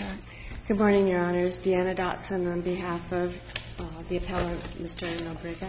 Good morning, Your Honors. Deanna Dotson on behalf of the appellant, Mr. Nobrega.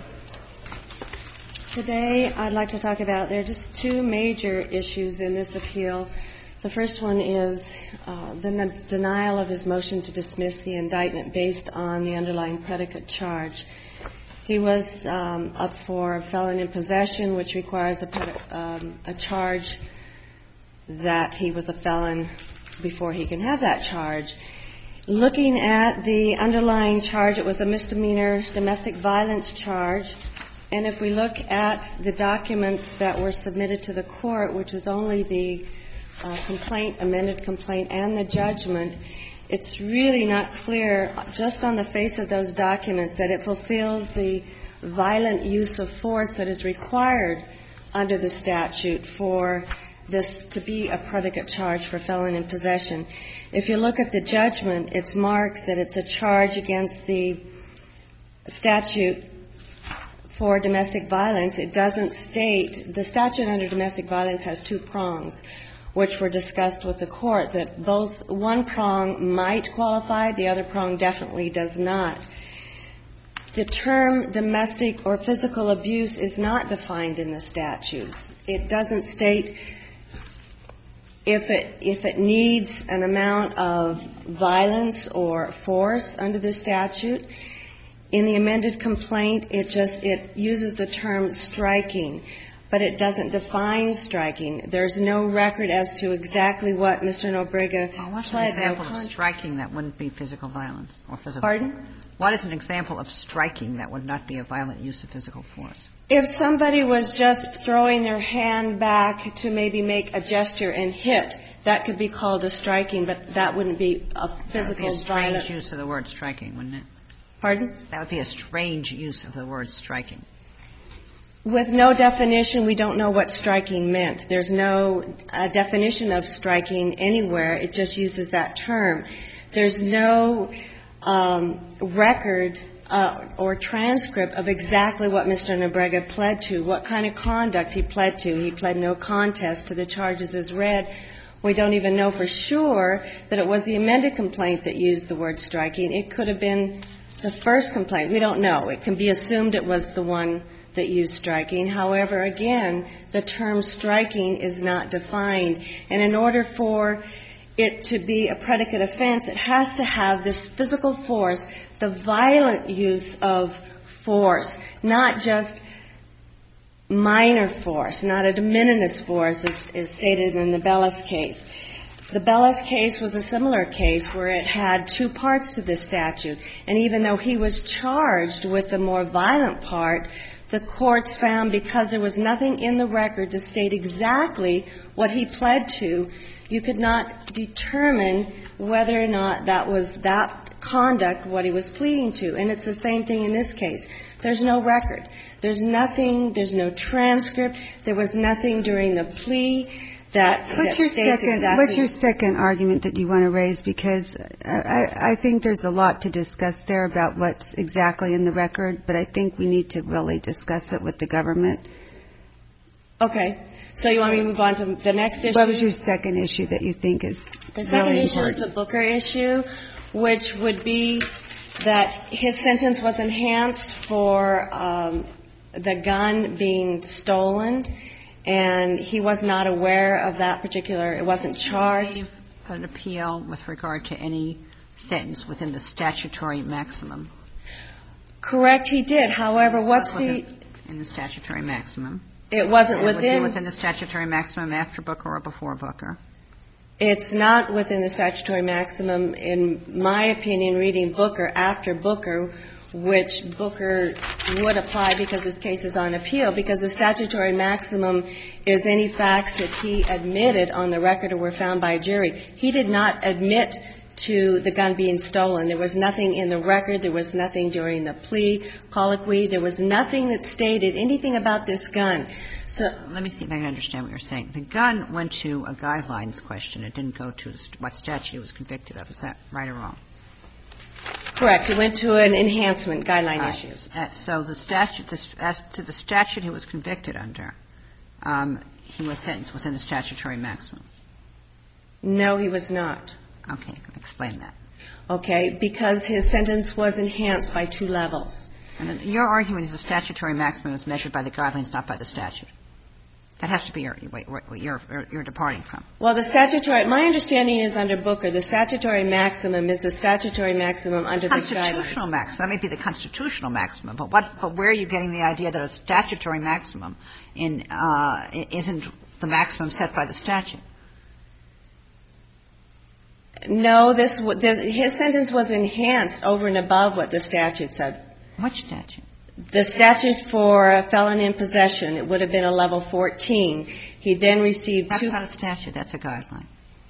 Today, I'd like to talk about, there are just two major issues in this appeal. The first one is the denial of his motion to dismiss the indictment based on the underlying predicate charge. He was up for felon in possession, which requires a charge that he was a felon before he can have that charge. Looking at the underlying charge, it was a misdemeanor domestic violence charge. And if we look at the documents that were submitted to the court, which is only the complaint, amended complaint, and the judgment, it's really not clear just on the face of those documents that it fulfills the violent use of force that is required under the statute for this to be a predicate charge for felon in possession. If you look at the judgment, it's marked that it's a charge against the statute for domestic violence. It doesn't state, the statute under domestic violence has two prongs, which were discussed with the court, that both one prong might qualify, the other prong definitely does not. The term domestic or physical abuse is not defined in the statutes. It doesn't state if it needs an amount of violence or force under the statute. In the amended complaint, it uses the term striking, but it doesn't define striking. There's no record as to exactly what Mr. Nobrega pled. What's an example of striking that wouldn't be physical violence or physical? Pardon? What is an example of striking that would not be a violent use of physical force? If somebody was just throwing their hand back to maybe make a gesture and hit, that could be called a striking, but that wouldn't be a physical violence. That would be a strange use of the word striking, wouldn't it? Pardon? That would be a strange use of the word striking. With no definition, we don't know what striking meant. There's no definition of striking anywhere. It just uses that term. There's no record or transcript of exactly what Mr. Nobrega pled to, what kind of conduct he pled to. He pled no contest to the charges as read. We don't even know for sure that it was the amended complaint that used the word striking. It could have been the first complaint. We don't know. It can be assumed it was the one that used striking. However, again, the term striking is not defined. And in order for it to be a predicate offense, it has to have this physical force, the violent use of force, not just minor force, not a de minimis force, as stated in the Bellis case. The Bellis case was a similar case where it had two parts to the statute. And even though he was charged with the more violent part, the courts found because there was nothing in the record to state exactly what he pled to, you could not determine whether or not that was that conduct what he was pleading to. And it's the same thing in this case. There's no record. There's nothing, there's no transcript. There was nothing during the plea that states exactly. What's your second argument that you want to raise? Because I think there's a lot to discuss there about what's exactly in the record, but I think we need to really discuss it with the government. Okay. So you want me to move on to the next issue? What was your second issue that you think is really important? The second issue is the Booker issue, which would be that his sentence was enhanced for the gun being stolen, and he was not aware of that particular, it wasn't charged. Did he an appeal with regard to any sentence within the statutory maximum? Correct, he did. However, what's the... In the statutory maximum. It wasn't Would within... it be within the statutory maximum after Booker or before Booker? It's not within the statutory maximum, in my opinion, reading Booker after Booker, which Booker would apply because his case is on appeal, because the statutory maximum is any facts that he admitted on the record or were found by a jury. He did not admit to the gun being stolen. There was nothing in the record. There was nothing during the plea colloquy. There was nothing that stated anything about this gun. So let me see if I can understand what you're saying. The gun went to a guidelines question. It didn't go to what statute it was convicted of. Is that right or wrong? Correct. It went to an enhancement guideline issue. So the statute, as to the statute he was convicted under, he was sentenced within the statutory maximum. No, he was not. Okay. Explain that. Okay. Because his sentence was enhanced by 2 levels. And your argument is the statutory maximum is measured by the guidelines, not by the statute. That has to be what you're departing from. Well, the statutory, my understanding is under Booker, the statutory maximum is the statutory maximum under the guidelines. Constitutional maximum. That may be the constitutional maximum, but where are you getting the idea that a statutory maximum isn't the maximum set by the statute? No, his sentence was enhanced over and above what the statute said. Which statute? The statute for a felon in possession, it would have been a level 14. He then received That's not a statute. That's a guideline.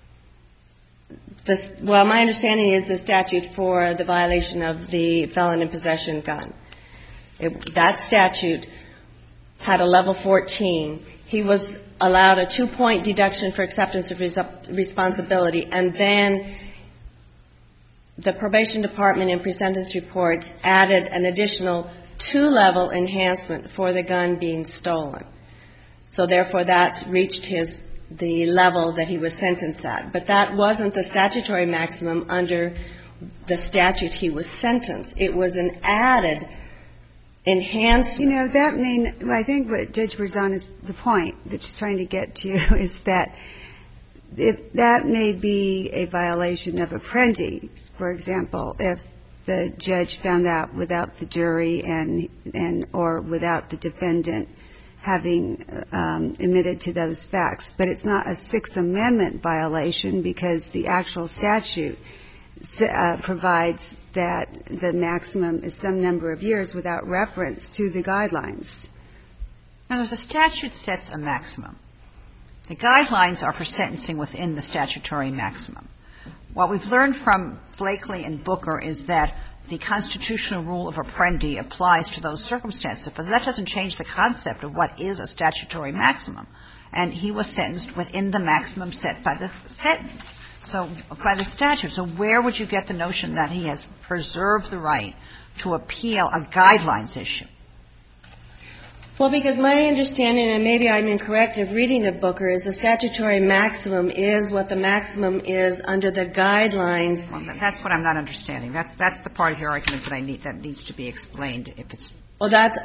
Well, my understanding is the statute for the violation of the felon in possession gun. That statute had a level 14. He was allowed a 2-point deduction for acceptance of responsibility, and then the probation department in pre-sentence report added an additional 2-level enhancement for the gun being stolen. So therefore, that's reached the level that he was sentenced at. But that wasn't the statutory maximum under the statute he was sentenced. It was an added enhancement. You know, I think what Judge Berzon is, the point that she's trying to get to is that if that may be a violation of Apprendi, for example, if the judge found out without the jury or without the defendant having admitted to those facts. But it's not a Sixth Amendment violation because the actual statute provides that the maximum is some number of years without reference to the guidelines. Now, the statute sets a maximum. The guidelines are for sentencing within the statutory maximum. What we've learned from Blakely and Booker is that the constitutional rule of Apprendi applies to those circumstances, but that doesn't change the concept of what is a statutory maximum. And he was sentenced within the maximum set by the sentence, so by the statute. So where would you get the notion that he has preserved the right to appeal a guidelines issue? Well, because my understanding, and maybe I'm incorrect of reading of Booker, is the statutory maximum is what the maximum is under the guidelines. Well, that's what I'm not understanding. That's the part of your argument that needs to be explained if it's. Well, that's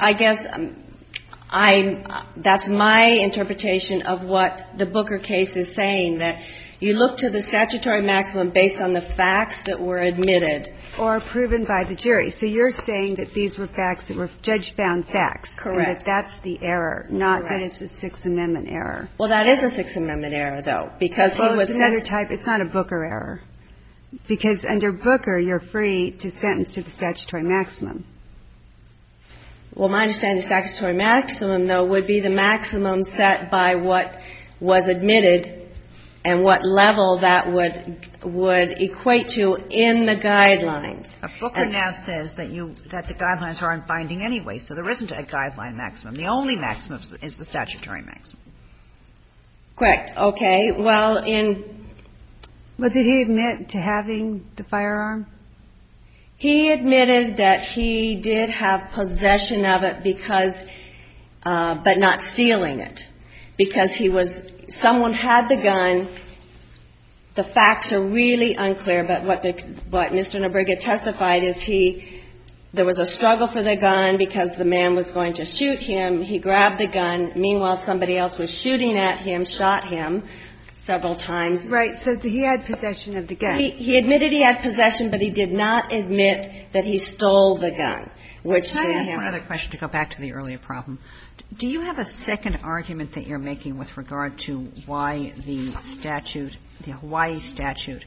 my interpretation of what the Booker case is saying, that you look to the statutory maximum based on the facts that were admitted. Or proven by the jury. So you're saying that these were facts that were judge-found facts. Correct. And that that's the error, not Correct. that it's a Sixth Amendment error. Well, that is a Sixth Amendment error, though, because he was. It's another type. It's not a Booker error. Because under Booker, you're free to sentence to the statutory maximum. Well, my understanding of the statutory maximum, though, would be the maximum set by what was admitted and what level that would equate to in the guidelines. But Booker now says that the guidelines aren't binding anyway, so there isn't a guideline maximum. The only maximum is the statutory maximum. Correct. Okay. Well, Well, did he admit to having the firearm? He admitted that he did have possession of it because, but not stealing it, because someone had the gun. The facts are really unclear, but what Mr. Nobrega testified is there was a struggle for the gun because the man was going to shoot him. He grabbed the gun. Meanwhile, somebody else was shooting at him, shot him several times. Right. So he had possession of the gun. He admitted he had possession, but he did not admit that he stole the gun, which Can I ask one other question to go back to the earlier problem? Do you have a second argument that you're making with regard to why the Hawaii statute,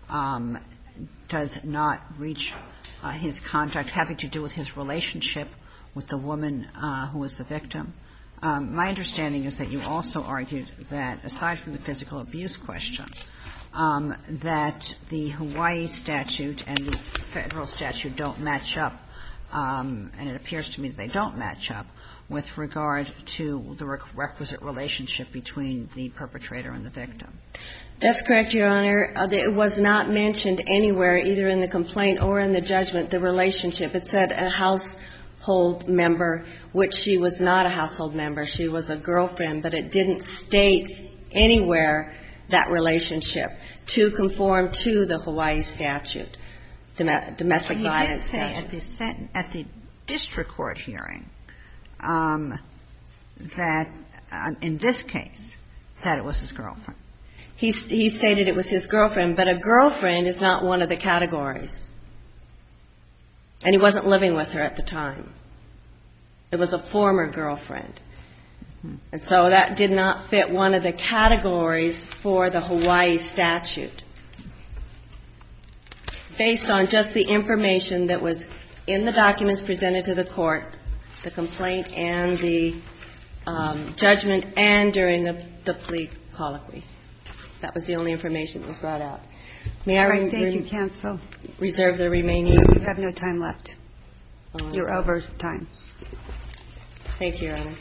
does not reach his conduct having to do with his relationship with the woman who was the victim? My understanding is that you also argued that, aside from the physical abuse question, that the Hawaii statute and the federal statute don't match up, and it appears to me that they don't match up, with regard to the requisite relationship between the perpetrator and the victim. That's correct, Your Honor. It was not mentioned anywhere, either in the complaint or in the judgment, the relationship. It said a household member, which she was not a household member. She was a girlfriend, but it didn't state anywhere that relationship to conform to the Hawaii statute, domestic violence statute. You did say at the district court hearing that in this case that it was his girlfriend. He stated it was his girlfriend, but a girlfriend is not one of the categories. And he wasn't living with her at the time. It was a former girlfriend. And so that did not fit one of the categories for the Hawaii statute. Based on just the information that was in the documents presented to the court, the complaint and the judgment, and during the plea colloquy. That was the only information that was brought out. May I thank you, counsel. Reserve the remaining? You have no time left. You're over time. Thank you, Your Honor.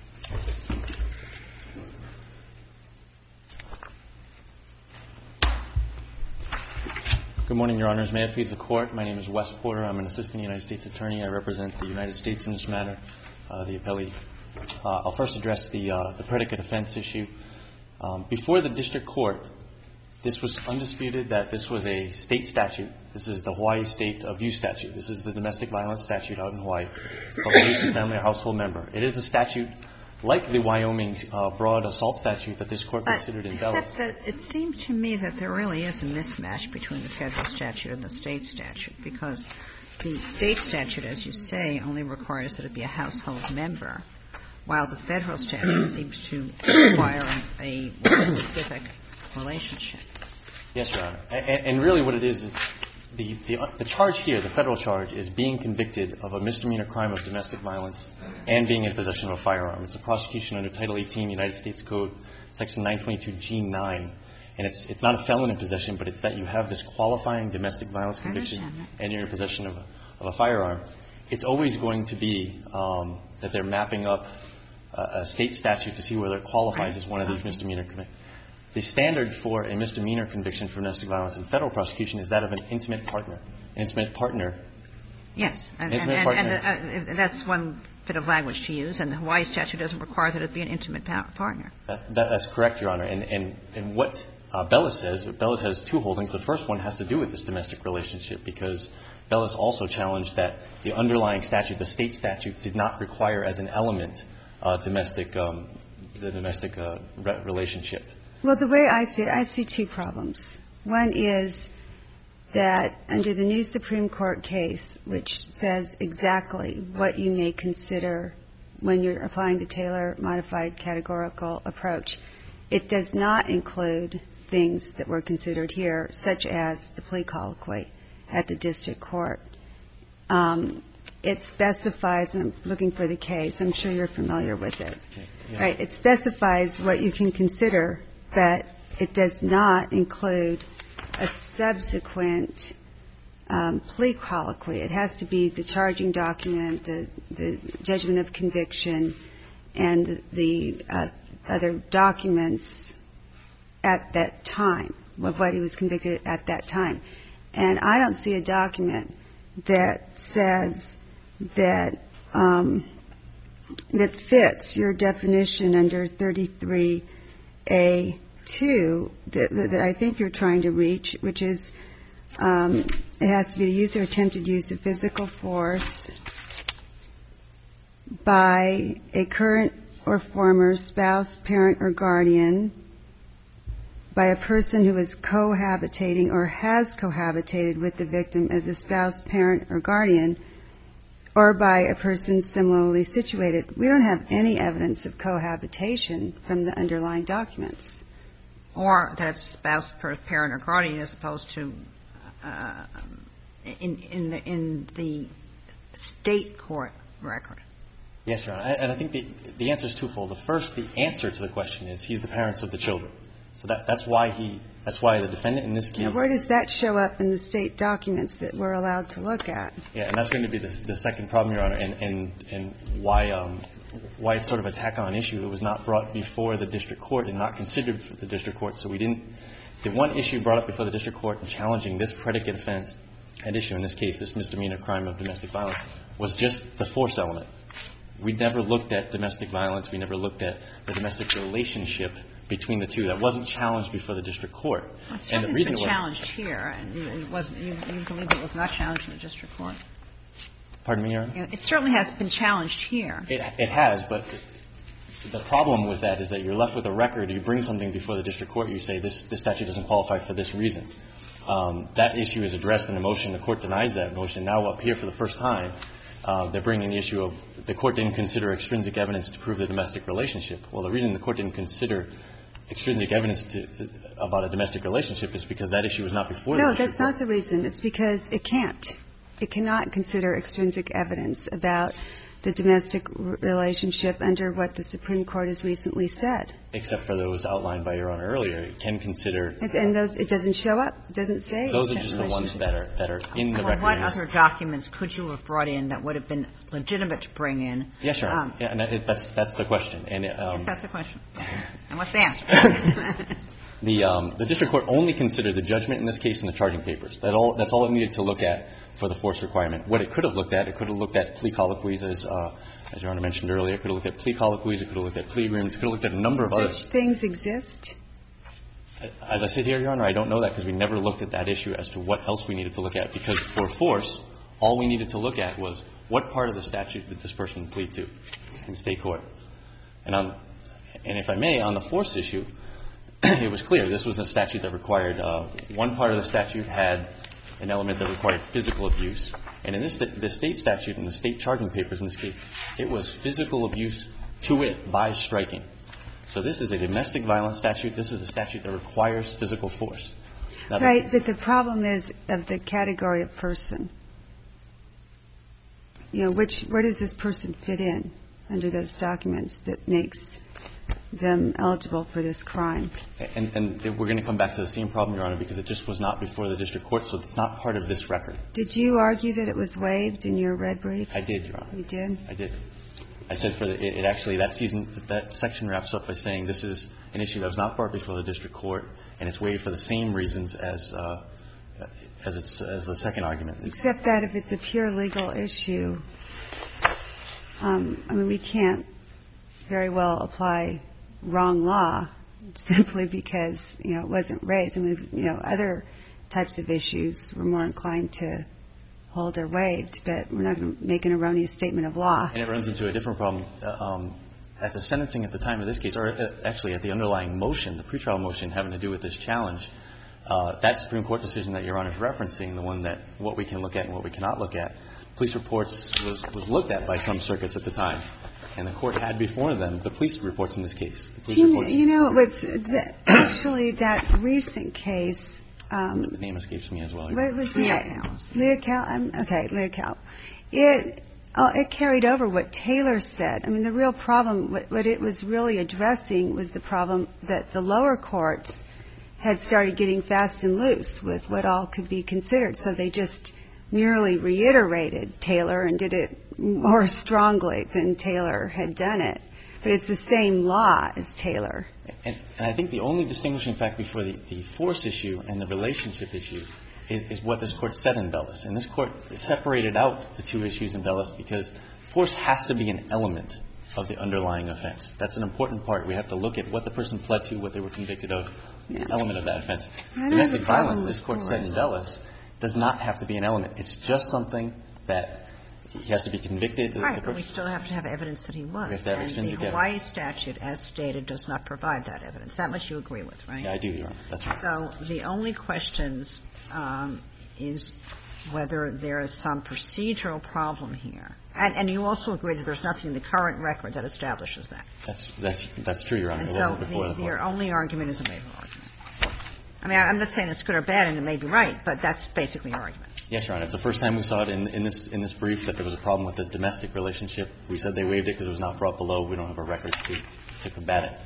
Good morning, Your Honors. May it please the Court. My name is Wes Porter. I'm an assistant United States attorney. I represent the United States in this matter, the appellee. I'll first address the predicate offense issue. Before the district court, this was undisputed that this was a state statute. This is the Hawaii State Abuse Statute. This is the domestic violence statute out in Hawaii called the Abuse of Family or Household Member. It is a statute like the Wyoming broad assault statute that this Court considered in Bellis. Except that it seemed to me that there really is a mismatch between the Federal statute and the State statute, because the State statute, as you say, only requires that it be a household member, while the Federal statute seems to require a more specific relationship. Yes, Your Honor. And really what it is the charge here, the Federal charge, is being convicted of a misdemeanor crime of domestic violence and being in possession of a firearm. It's a prosecution under Title 18 United States Code, Section 922G9. And it's not a felon in possession, but it's that you have this qualifying domestic violence conviction and you're in possession of a firearm. It's always going to be that they're mapping up a state statute to see whether it qualifies as one of these misdemeanor convictions. The standard for a misdemeanor conviction for domestic violence in Federal prosecution is that of an intimate partner. An intimate partner. Yes. And that's one bit of language to use, and the Hawaii statute doesn't require that it be an intimate partner. That's correct, Your Honor. And what Bellis says, Bellis has two holdings. The first one has to do with this domestic relationship, because Bellis also challenged that the underlying statute, the state statute, did not require as an element the domestic relationship. Well, the way I see it, I see two problems. One is that under the new Supreme Court case, which says exactly what you may consider when you're applying the Taylor modified categorical approach, it does not include things that were considered here, such as the plea colloquy at the district court. It specifies, and I'm looking for the case, I'm sure you're familiar with it. Yeah. Right. It specifies what you can consider, but it does not include a subsequent plea colloquy. It has to be the charging document, the judgment of conviction, and the other documents at that time, of what he was convicted at that time. And I don't see a document that says that that fits your definition under 33A2 that I think you're trying to reach, which is it has to be the use or attempted use of physical force by a current or former spouse, parent, or guardian, by a person who is cohabitating or has cohabitated with the victim as a spouse, parent, or guardian, or by a person similarly situated. We don't have any evidence of cohabitation from the underlying documents. Or that spouse, parent, or guardian as opposed to in the state court record. Yes, Your Honor. And I think the answer is twofold. The first, the answer to the question is he's the parents of the children. So that's why the defendant in this case. Now, where does that show up in the state documents that we're allowed to look at? Yeah, and that's going to be the second problem, Your Honor, and why it's sort of a tack-on issue. It was not brought before the district court and not considered for the district court. So we didn't – the one issue brought up before the district court in challenging this predicate offense at issue in this case, this misdemeanor crime of domestic violence, was just the force element. We never looked at domestic violence. We never looked at the domestic relationship between the two that wasn't challenged before the district court. Well, And the reason it was challenged here, and it wasn't. You believe it was not challenged in the district court? Pardon me, Your Honor? It certainly has been challenged here. It has, but the problem with that is that you're left with a record. You bring something before the district court. You say this statute doesn't qualify for this reason. That issue is addressed in the motion. The court denies that motion. Now up here for the first time, they're bringing the issue of the court didn't consider extrinsic evidence to prove the domestic relationship. Well, the reason the court didn't consider extrinsic evidence about a domestic relationship is because that issue was not before the district court. No, that's not the reason. It's because it can't. It cannot consider extrinsic evidence about the domestic relationship under what the Supreme Court has recently said. Except for those outlined by Your Honor earlier. It can consider. And those, it doesn't show up. It doesn't say. Those are just the ones that are in the record. What other documents could you have brought in that would have been legitimate to bring in? Yes, Your Honor. And that's the question. And yes, that's the question. And what's the answer? The district court only considered the judgment in this case in the charging papers. That's all it needed to look at for the force requirement. What it could have looked at, it could have looked at plea colloquies, as Your Honor mentioned earlier. It could have looked at plea colloquies. It could have looked at plea agreements. It could have looked at a number of other. Such things exist? As I sit here, Your Honor, I don't know that because we never looked at that issue as to what else we needed to look at. Because for force, all we needed to look at was what part of the statute did this person plead to in state court. And if I may, on the force issue, it was clear this was a statute that required one part of the statute had an element that required physical abuse. And in the state statute and the state charging papers in this case, it was physical abuse to it by striking. So this is a domestic violence statute. This is a statute that requires physical force. Now, right, but the problem is of the category of person. You know, where does this person fit in under those documents that makes them eligible for this crime? And we're going to come back to the same problem, Your Honor, because it just was not before the district court, so it's not part of this record. Did you argue that it was waived in your red brief? I did, Your Honor. You did? I did. I said it actually, that section wraps up by saying this is an issue that was not brought before the district court, and it's waived for the same reasons as the second argument. Except that if it's a pure legal issue, I mean, we can't very well apply wrong law simply because, you know, it wasn't raised. I mean, you know, other types of issues we're more inclined to hold or waived, but we're not going to make an erroneous statement of law. And it runs into a different problem. At the sentencing at the time of this case, or actually at the underlying motion, the pretrial motion having to do with this challenge, that Supreme Court decision that Your Honor is referencing, the one that what we can look at and what we cannot look at, police reports was looked at by some circuits at the time. And the court had before them the police reports in this case. You know, actually, that recent case. The name escapes me as well. What was that? Leocal. Okay, Leocal. It carried over what Taylor said. I mean, the real problem, what it was really addressing was the problem that the lower courts had started getting fast and loose with what all could be considered. So they just merely reiterated Taylor and did it more strongly than Taylor had done it. But it's the same law as Taylor. And I think the only distinguishing fact before the force issue and the relationship issue is what this Court said in Bellis. And this Court separated out the two issues in Bellis because force has to be an element of the underlying offense. That's an important part. We have to look at what the person pled to, what they were convicted of, the element of that offense. Domestic violence, this Court said in Bellis, does not have to be an element. It's just something that he has to be convicted. Right, but we still have to have evidence that he was. We have to have extrinsic evidence. And the Hawaii statute, as stated, does not provide that evidence. That much you agree with, right? Yeah, I do, Your Honor. That's right. So the only questions is whether there is some procedural problem here. And you also agree that there's nothing in the current record that establishes that. That's true, Your Honor. And so your only argument is a waiver argument. I mean, I'm not saying it's good or bad, and it may be right, but that's basically your argument. Yes, Your Honor. It's the first time we saw it in this brief that there was a problem with the domestic relationship. We said they waived it because it was not brought below. We don't have a record to combat it.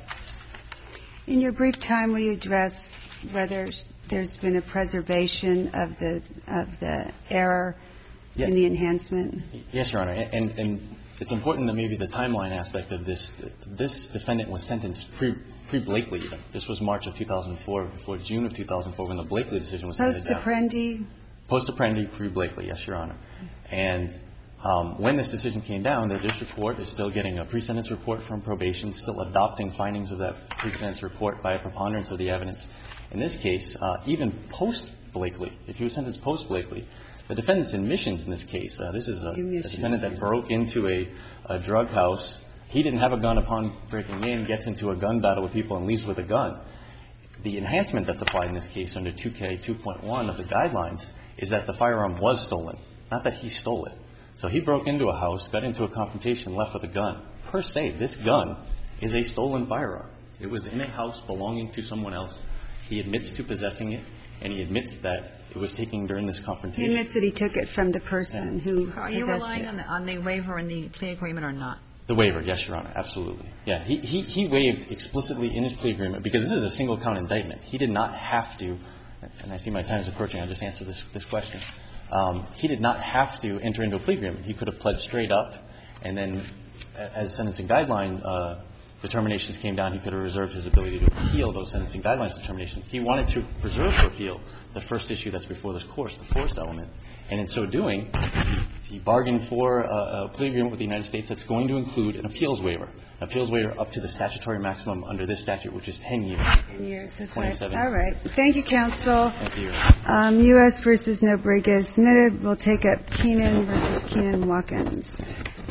In your brief time, will you address whether there's been a preservation of the error in the enhancement? Yes, Your Honor. And it's important that maybe the timeline aspect of this. This defendant was sentenced pre-Blakely even. This was March of 2004, before June of 2004, when the Blakely decision was handed down. Post-Apprendi? Post-Apprendi, pre-Blakely, yes, Your Honor. And When this decision came down, the district court is still getting a pre-sentence report from probation, still adopting findings of that pre-sentence report by a preponderance of the evidence. In this case, even post-Blakely, if he was sentenced post-Blakely, the defendant's admissions in this case, this is a defendant that broke into a drug house. He didn't have a gun upon breaking in, gets into a gun battle with people and leaves with a gun. The enhancement that's applied in this case under 2K 2.1 of the guidelines is that the firearm was stolen, not that he stole it. So he broke into a house, got into a confrontation, left with a gun. Per se, this gun is a stolen firearm. It was in a house belonging to someone else. He admits to possessing it, and he admits that it was taken during this confrontation. He admits that he took it from the person who possessed it. Are you relying on the waiver in the plea agreement or not? The waiver, yes, Your Honor, absolutely. Yeah, he waived explicitly in his plea agreement, because this is a single-count indictment. He did not have to, and I see my time is approaching, I'll just answer this question. He did not have to enter into a plea agreement. He could have pled straight up, and then as sentencing guideline determinations came down, he could have reserved his ability to appeal those sentencing guidelines determinations. He wanted to preserve for appeal the first issue that's before this course, the force element. And in so doing, he bargained for a plea agreement with the United States that's going to include an appeals waiver up to the statutory maximum under this statute, which is 10 years. 10 years, that's 27. right. All right. Thank you, counsel. Thank you. U.S. v. Nobrega is submitted. We'll take up Keenan v. Keenan Watkins.